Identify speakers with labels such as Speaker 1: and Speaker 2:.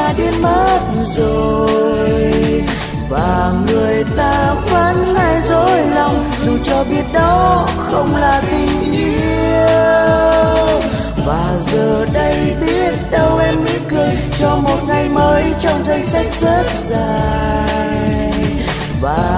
Speaker 1: ta điên mất rồi, và người ta vẫn hay dối lòng dù cho biết đó không là tình yêu. Và giờ đây biết đâu em mỉm cười cho một ngày mới trong danh sách rất dài, và